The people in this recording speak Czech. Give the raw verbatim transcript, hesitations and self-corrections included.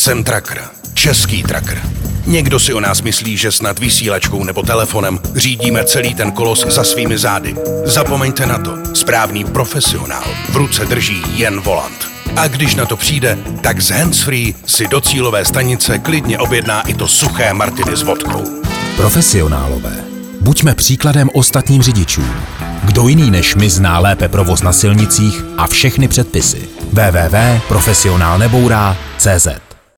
Jsem Tracker, český tracker. Někdo si o nás myslí, že snad vysílačkou nebo telefonem řídíme celý ten kolos za svými zády. Zapomeňte na to, správný profesionál v ruce drží jen volant. A když na to přijde, tak z handsfree si do cílové stanice klidně objedná i to suché Martiny s vodkou. Profesionálové, buďme příkladem ostatním řidičům. Kdo jiný než my zná lépe provoz na silnicích a všechny předpisy. w w w tečka profesionál nebourá tečka cé zet